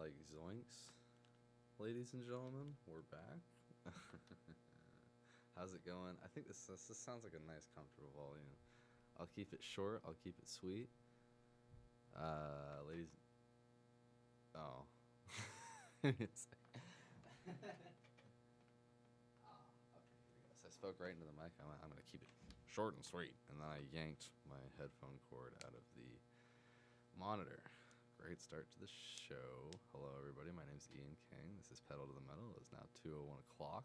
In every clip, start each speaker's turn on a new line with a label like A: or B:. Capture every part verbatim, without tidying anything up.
A: Like zoinks, ladies and gentlemen, we're back. How's it going? I think this, this this sounds like a nice, comfortable volume. I'll keep it short. I'll keep it sweet. Uh, ladies. Oh. It's like- Ah, okay, here we go. So I spoke right into the mic. I'm, I'm gonna keep it short and sweet, and then I yanked my headphone cord out of the monitor. Great start to the show. Hello, everybody. My name's Ian King. This is Pedal to the Metal. It's now two oh one o'clock.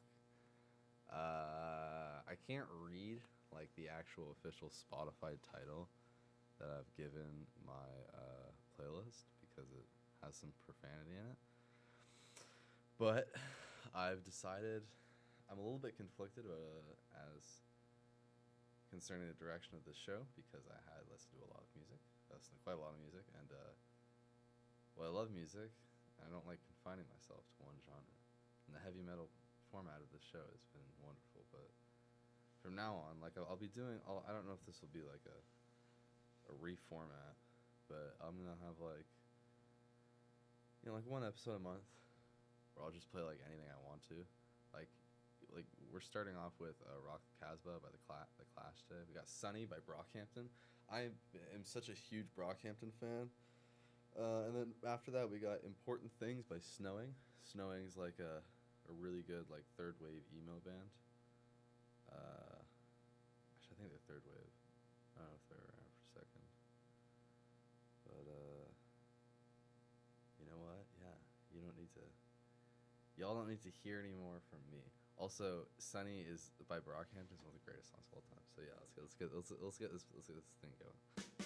A: Uh, I can't read like the actual official Spotify title that I've given my uh, playlist because it has some profanity in it. But I've decided I'm a little bit conflicted uh, as concerning the direction of this show because I had listened to a lot of music. I listened to quite a lot of music, and uh, well, I love music. I don't like confining myself to one genre. And the heavy metal format of this show has been wonderful, but from now on, like I'll, I'll be doing. I'll, I don't know if this will be like a a reformat, but I'm gonna have like you know like one episode a month where I'll just play like anything I want to. Like like we're starting off with uh, Rock the Casbah by the Cla- the Clash today. We got Sunny by Brockhampton. I am such a huge Brockhampton fan. Uh, and then after that, we got Important Things by Snowing. Snowing is like a, a really good like third wave emo band. Uh, actually, I think they're third wave. I don't know if they're around for a second. But uh, you know what? Yeah, you don't need to. Y'all don't need to hear any more from me. Also, Sunny is by Brockhampton is one of the greatest songs of all time. So yeah, let's get let's get let's, let's get this let's get this thing going.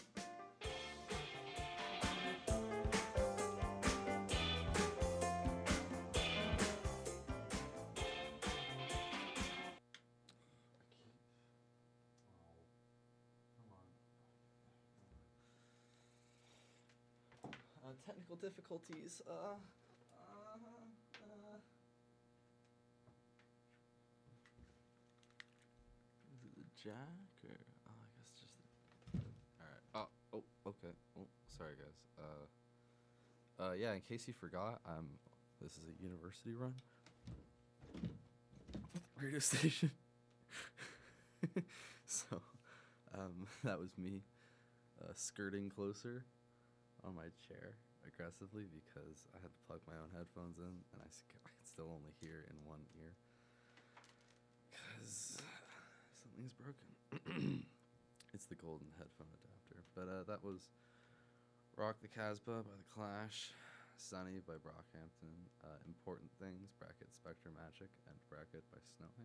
A: Uh, technical difficulties. Uh, uh, uh. Is it the jack or? Oh, I guess just. The... All right. Oh, oh, okay. Oh, sorry, guys. Uh, uh, yeah. In case you forgot, um, this is a university run. Radio station. So, um, that was me, uh, skirting closer on my chair aggressively because I had to plug my own headphones in, and I, I could still only hear in one ear because something's broken. It's the golden headphone adapter. But uh, that was Rock the Casbah by the Clash, Sunny by Brockhampton, uh, Important Things, bracket Spectre Magic, and bracket by Snowing.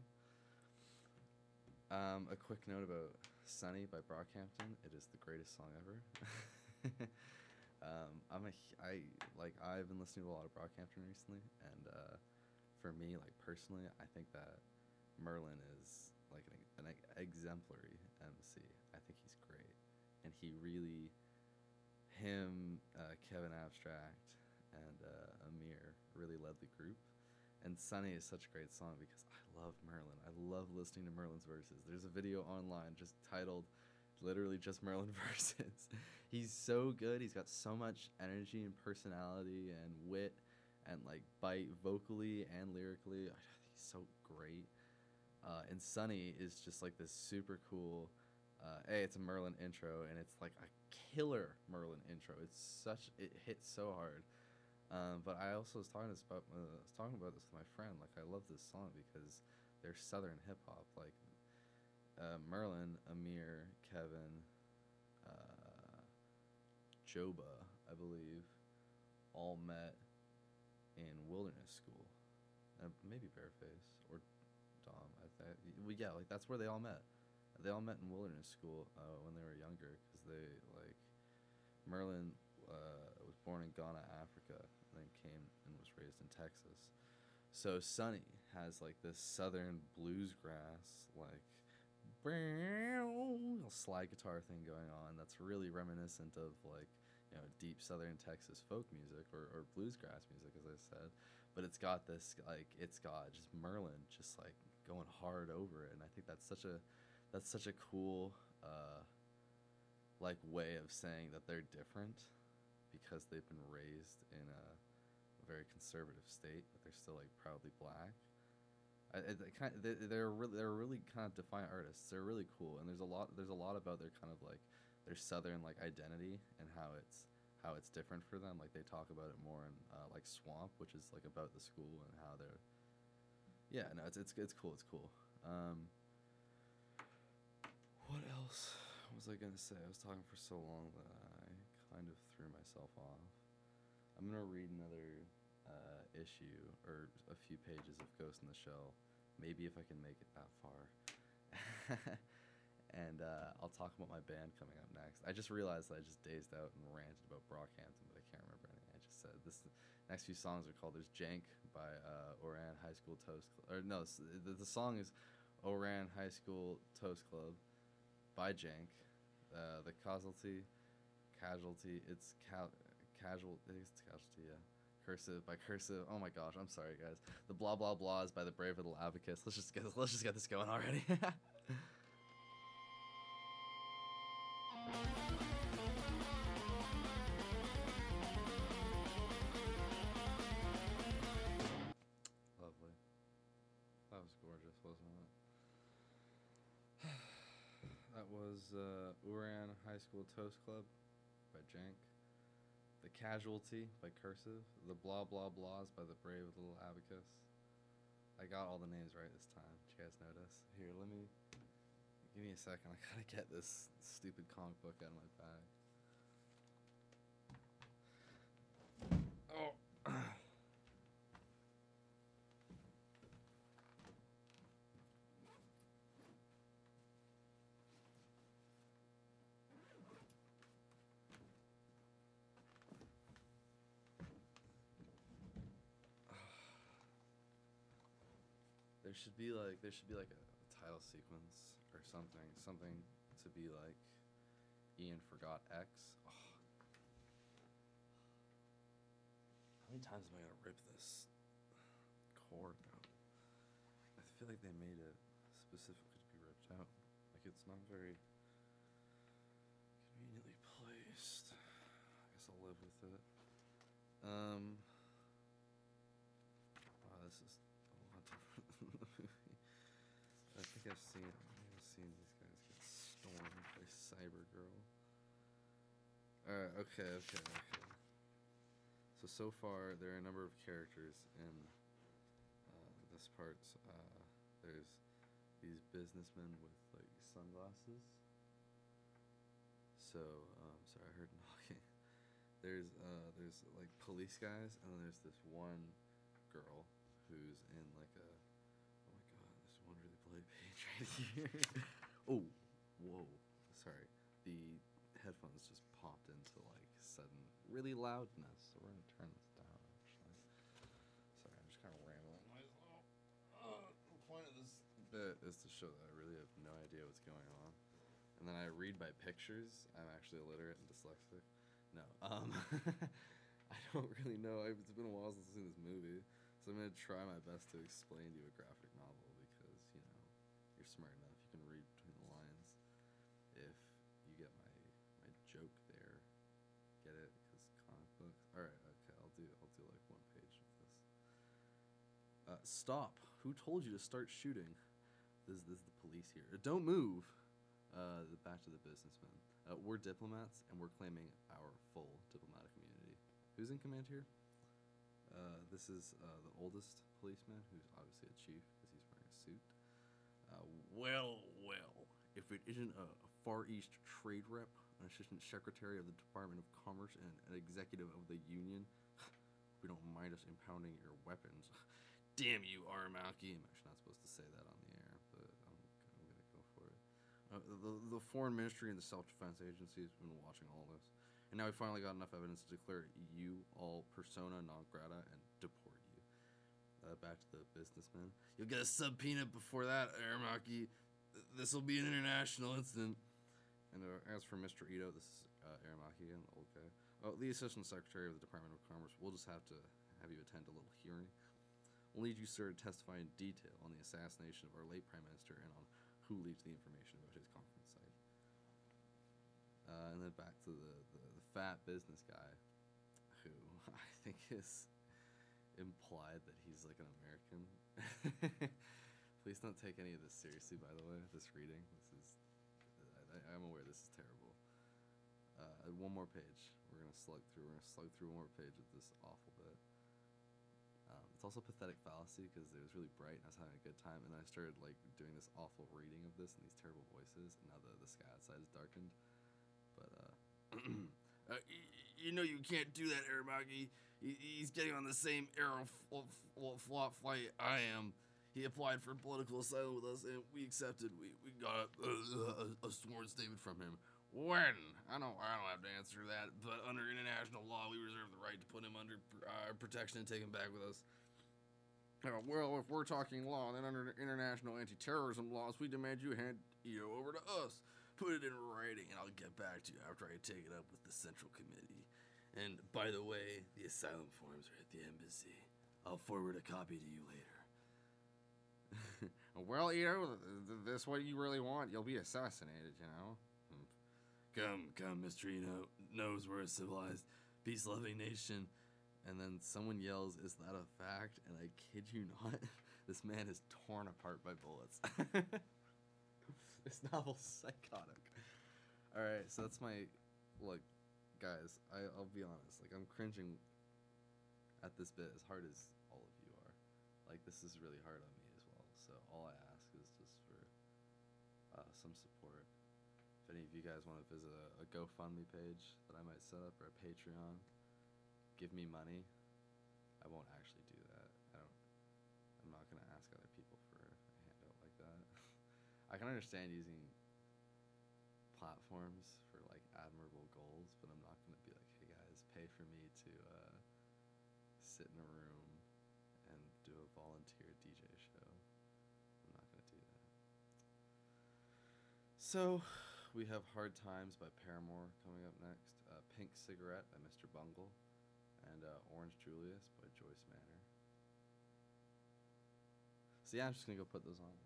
A: Um, a quick note about Sunny by Brockhampton. It is the greatest song ever. Um, I'm a, I, like, I've been listening to a lot of Brockhampton recently, and, uh, for me, like, personally, I think that Merlin is, like, an, an exemplary M C. I think he's great, and he really, him, uh, Kevin Abstract, and, uh, Amir really led the group, and Sunny is such a great song because I love Merlin. I love listening to Merlin's verses. There's a video online just titled literally just Merlin verses. He's so good. He's got so much energy and personality and wit and like bite vocally and lyrically. I think he's so great. Uh, and Sunny is just like this super cool. Uh, hey, it's a Merlin intro, and it's like a killer Merlin intro. It's such it hits so hard. Um, but I also was talking this about uh, I was talking about this with my friend. Like I love this song because they're Southern hip hop. Like uh, Merlin, Amir, Kevin, uh, Joba, I believe, all met in Wilderness School, uh, maybe Bareface or Dom. I think, well, yeah, like that's where they all met. They all met in Wilderness School uh, when they were younger, because they like Merlin uh, was born in Ghana, Africa, and then came and was raised in Texas. So Sunny has like this southern bluesgrass like slide guitar thing going on that's really reminiscent of like you know deep southern Texas folk music or, or bluesgrass music, as I said, but it's got this like it's got just Merlin just like going hard over it, and I think that's such a that's such a cool uh, like way of saying that they're different because they've been raised in a a very conservative state, but they're still like proudly black. I, it, it kind they, they're really they're really kind of defiant artists. They're really cool, and there's a lot there's a lot about their kind of like their southern like identity and how it's how it's different for them. Like they talk about it more in uh, like Swamp, which is like about the school and how they're yeah no it's it's it's cool it's cool. Um, what else was I gonna say? I was talking for so long that I kind of threw myself off. I'm gonna read another uh, issue or a few pages of Ghost in the Shell, maybe if I can make it that far. And uh, I'll talk about my band coming up next. I just realized that I just dazed out and ranted about Brockhampton, but I can't remember anything I just said. This next few songs are called. There's Jank by uh, Oran High School Toast Club. Or no, the, the song is Oran High School Toast Club by Jank. Uh, the Casualty, Casualty. It's cal- casual. I think it's Casualty. Yeah. Cursive by Cursive. Oh my gosh, I'm sorry guys. The Blah Blah Blahs by the Brave Little Abacus. Let's just get let's just get this going already. Lovely. That was gorgeous, wasn't it? That was uh, Uran High School Toast Club by Jank. The Casualty by Cursive. The Blah Blah Blahs by the Brave Little Abacus. I got all the names right this time. Did you guys notice? Here, let me... Give me a second. I gotta get this stupid comic book out of my bag. Oh. There should be like there should be like a, a title sequence or something, something to be like Ian forgot X. Oh. How many times am I gonna rip this cord out? I feel like they made it specifically to be ripped out. Like it's not very conveniently placed. I guess I'll live with it. Um. Wow, this is a lot different than the movie. I think I've seen. I think I've seen these guys get stormed by Cybergirl. All right. Okay. Okay. Okay. So so far there are a number of characters in uh, this part. Uh, there's these businessmen with like sunglasses. So um, sorry, I heard knocking. There's uh, there's like police guys, and then there's this one girl who's in like a oh my god, this one really bloody page right here. Oh, whoa, sorry. The headphones just popped into like sudden really loudness, so we're gonna turn this down actually. Sorry, I'm just kind of rambling myself. Uh, the point of this bit is to show that I really have no idea what's going on, and then I read by pictures. I'm actually illiterate and dyslexic. No, um, I don't really know. I've, it's been a while since I've seen this movie. So I'm going to try my best to explain to you a graphic novel because, you know, you're smart enough. You can read between the lines. If you get my my joke there, get it? Because comic books. All right, okay, I'll do I'll do like one page of this. Uh, stop! Who told you to start shooting? This, this is the police here. Don't move. Uh, the, back to the businessmen. Uh, we're diplomats and we're claiming our full diplomatic immunity. Who's in command here? Uh, this is uh, the oldest policeman, who's obviously a chief because he's wearing a suit. Uh, well, well, if it isn't a, a Far East trade rep, an assistant secretary of the Department of Commerce, and an executive of the union, we don't mind us impounding your weapons. Damn you, Aramaki. I'm actually not supposed to say that on the air, but I'm, I'm going to go for it. Uh, the, the Foreign Ministry and the Self-Defense Agency has been watching all this. And now we finally got enough evidence to declare you all persona non grata and deport you. Uh, back to the businessman. You'll get a subpoena before that, Aramaki. This will be an international incident. And uh, as for Mister Ito, this is uh, Aramaki again, the old guy. Oh, the Assistant Secretary of the Department of Commerce. We'll just have to have you attend a little hearing. We'll need you, sir, to testify in detail on the assassination of our late Prime Minister and on who leaked the information about his conference site. Uh, and then back to the, the, the fat business guy, who I think is implied that he's like an American. Please don't take any of this seriously, by the way. This reading, this is, I, I'm aware this is terrible. Uh, one more page. We're gonna slug through. We're gonna slug through one more page of this awful bit. Um, it's also pathetic fallacy because it was really bright and I was having a good time, and then I started like doing this awful reading of this in these terrible voices, and now the the sky outside is darkened. But uh, uh y- you know you can't do that, Aramaki. He, he's getting on the same arrow f- f- flop flight I am. He applied for political asylum with us, and we accepted. We we got a, a, a sworn statement from him. When? I don't I don't have to answer that, but under international law, we reserve the right to put him under uh, protection and take him back with us. Uh, well, if we're talking law, then under international anti-terrorism laws, we demand you hand Ito over to us. Put it in writing, and I'll get back to you after I take it up with the Central Committee. And by the way, the asylum forms are at the embassy. I'll forward a copy to you later. Well, Ito, this what you really want? You'll be assassinated, you know? Come, come, Mister Ito knows we're a civilized, peace-loving nation. And then someone yells, "Is that a fact?" And I kid you not, this man is torn apart by bullets. This novel's psychotic. Alright, so that's my... Look, guys, I, I'll be honest. Like, I'm cringing at this bit as hard as all of you are. Like, this is really hard on me as well. So all I ask is just for uh, some support. If any of you guys want to visit a, a GoFundMe page that I might set up, or a Patreon, give me money. I won't actually do that. I don't. I'm not gonna ask other people for a handout like that. I can understand using platforms for like admirable goals, but I'm not gonna be like, "Hey guys, pay for me to uh, sit in a room and do a volunteer D J show." I'm not gonna do that. So, we have Hard Times by Paramore coming up next. Uh, Pink Cigarette by Mister Bungle. And uh, Orange Julius by Joyce Manor. So yeah, I'm just gonna go put those on.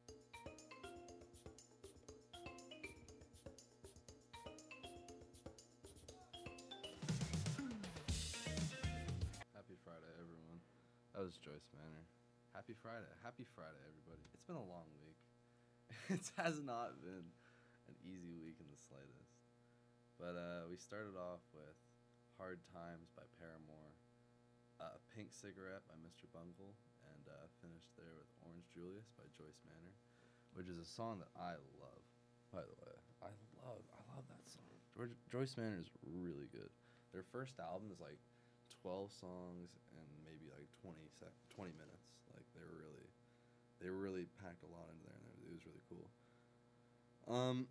A: Happy Friday, everyone. That was Joyce Manor. Happy Friday. Happy Friday, everybody. It's been a long week. It has not been an easy week in the slightest. But uh, we started off with Hard Times by Paramore, uh, Pink Cigarette by Mister Bungle, and uh, finished there with Orange Julius by Joyce Manor, which is a song that I love, by the way. I love, I love that song. George, Joyce Manor is really good. Their first album is like twelve songs and maybe like twenty sec- twenty minutes. Like they were really, they really packed a lot into there, and it was really cool. Um.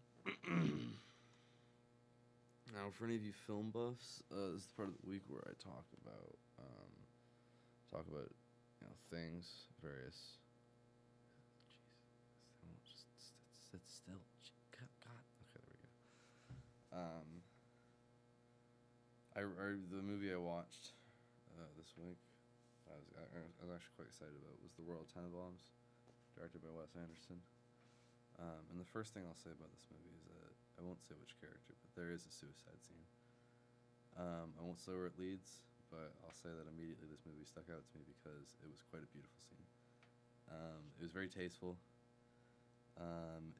A: Now, for any of you film buffs, uh, this is the part of the week where I talk about, um, talk about, you know, things, various. Jesus, just sit, sit still. God, God. Okay, there we go. Um, I, I the movie I watched uh, this week, I was I, I was actually quite excited about, was The World of Tenenbaums, directed by Wes Anderson. Um, and the first thing I'll say about this movie is that I won't say which character, but there is a suicide scene. Um, I won't say where it leads, but I'll say that immediately this movie stuck out to me because it was quite a beautiful scene. Um, it was very tasteful. Um,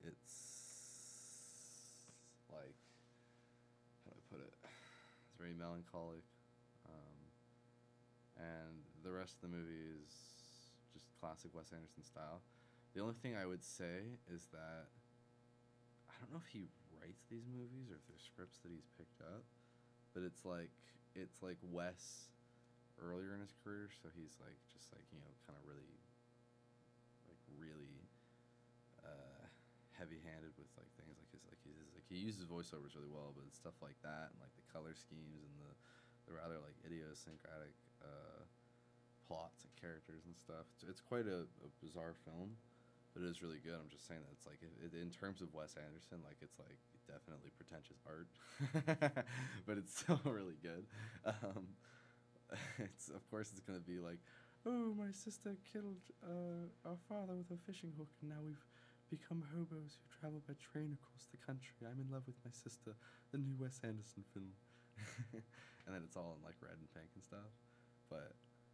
A: it's like, how do I put it? It's very melancholic. Um, and the rest of the movie is just classic Wes Anderson style. The only thing I would say is that I don't know if he writes these movies or if they're scripts that he's picked up, but it's like it's like Wes earlier in his career, so he's like just like, you know, kind of really like really uh, heavy-handed with like things like his like his like he uses voiceovers really well, but stuff like that and like the color schemes and the the rather like idiosyncratic uh, plots and characters and stuff. It's, it's quite a, a bizarre film. But it is really good. I'm just saying that it's like, it, it, in terms of Wes Anderson, like it's like definitely pretentious art, but it's still really good. Um, it's of course it's gonna be like, oh, my sister killed uh, our father with a fishing hook, and now we've become hobos who travel by train across the country. I'm in love with my sister. The new Wes Anderson film, and then it's all in like red and pink and stuff. But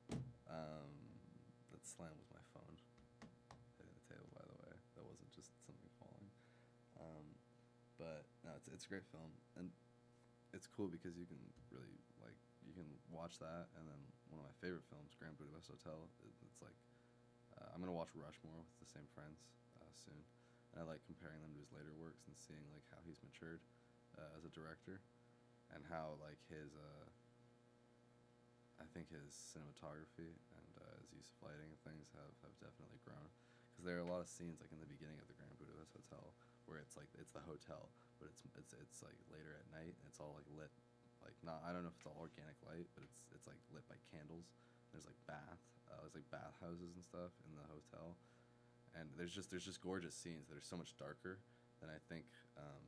A: Um, that slam was my phone hitting the table, by the way. That wasn't just something falling. Um, but no, it's it's a great film, and it's cool because you can really like you can watch that, and then one of my favorite films, Grand Budapest Hotel. It, it's like uh, I'm gonna watch Rushmore with the same friends uh, soon, and I like comparing them to his later works and seeing like how he's matured uh, as a director, and how like his uh, I think his cinematography and uh, his use of lighting and things have, have definitely grown. Because there are a lot of scenes like in the beginning of the Grand Budapest Hotel where it's like it's the hotel, but it's it's it's like later at night and it's all like lit, like not I don't know if it's all organic light, but it's it's like lit by candles. There's like bath, uh, there's like bathhouses and stuff in the hotel, and there's just there's just gorgeous scenes that are so much darker than I think um,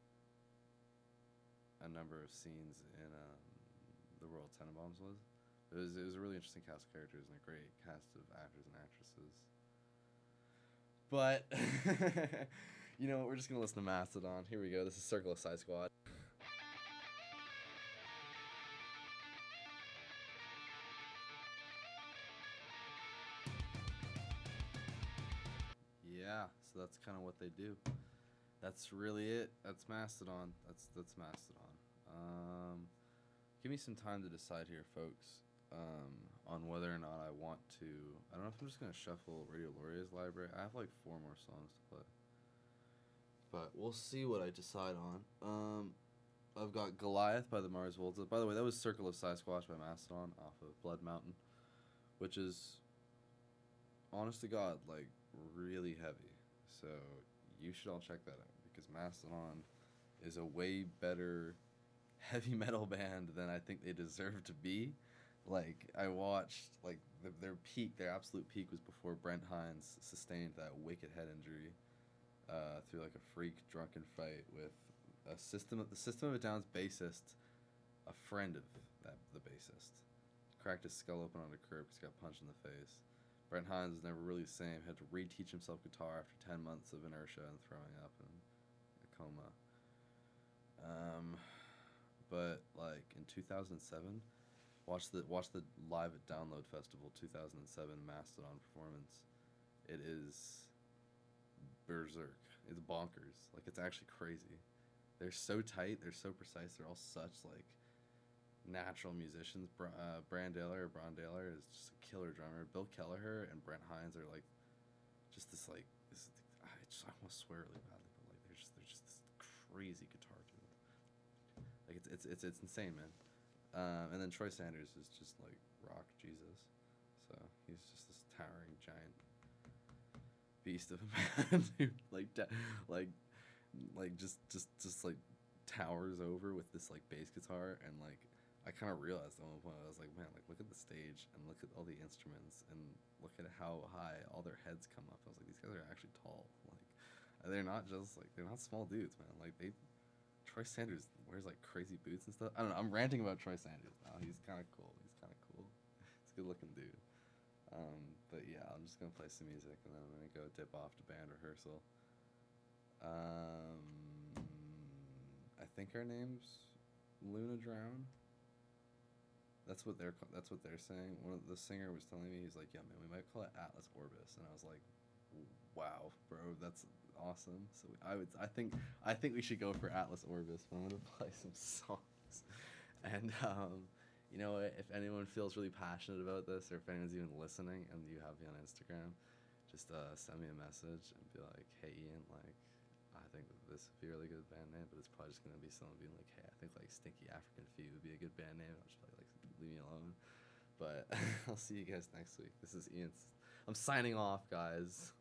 A: a number of scenes in um, the Royal Tenenbaums was. It was it was a really interesting cast of characters and a great cast of actors and actresses. But you know what? We're just gonna listen to Mastodon. Here we go. This is Circle of Sisquatch. Yeah, so that's kind of what they do. That's really it. That's Mastodon. That's that's Mastodon. Um, give me some time to decide here, folks, um, on whether or not I want to. I don't know if I'm just gonna shuffle Radio Laurier's library. I have like four more songs to play, but we'll see what I decide on. Um, I've got Goliath by the Mars Volta. By the way, that was Circle of Sisquatch by Mastodon off of Blood Mountain, which is, honest to God, like really heavy. So you should all check that out because Mastodon is a way better heavy metal band than I think they deserve to be. Like I watched, like the, their peak, their absolute peak was before Brent Hines sustained that wicked head injury uh, through like a freak drunken fight with a system of the System of a Down's bassist, a friend of that the bassist, cracked his skull open on a curb because he got punched in the face. Brent Hines was never really the same. Had to reteach himself guitar after ten months of inertia and throwing up and a coma. Um, but like in two thousand seven, watch the watch the Live at Download Festival two thousand seven Mastodon performance. It is berserk. It's bonkers. Like it's actually crazy. They're so tight. They're so precise. They're all such like natural musicians. Br- uh, Brandaler or Brandaler is just a killer drummer. Bill Kelleher and Brent Hines are like just this like this. I just I almost swear really badly, but like they're just they're just this crazy guitar duo. Like it's it's it's it's insane, man. Um, and then Troy Sanders is just like rock Jesus. So he's just this towering giant beast of a man who like da- like like just just just like towers over with this like bass guitar. And like I kind of realized at one point I was like, man, like look at the stage and look at all the instruments and look at how high all their heads come up. I was like, these guys are actually tall. Like they're not just like they're not small dudes, man. Like they Troy Sanders wears like crazy boots and stuff. I don't know. I'm ranting about Troy Sanders now. He's kind of cool. He's kind of cool. He's a good looking dude. Um, but yeah, I'm just gonna play some music and then I'm gonna go dip off to band rehearsal. Um, I think her name's Luna Drown. That's what they're that's what they're saying. One of the singer was telling me, he's like, yeah, man, we might call it Atlas Orbis, and I was like, wow, bro, that's awesome. So I would I think I think we should go for Atlas Orbis. But I'm gonna play some songs, and um, you know, if anyone feels really passionate about this, or if anyone's even listening, and you have me on Instagram, just uh, send me a message and be like, hey Ian, like I think this would be a really good band name, but it's probably just gonna be someone being like, hey, I think like Stinky African Feet would be a good band name. I'll just be like, leave me alone. But I'll see you guys next week. This is Ian. I'm signing off, guys.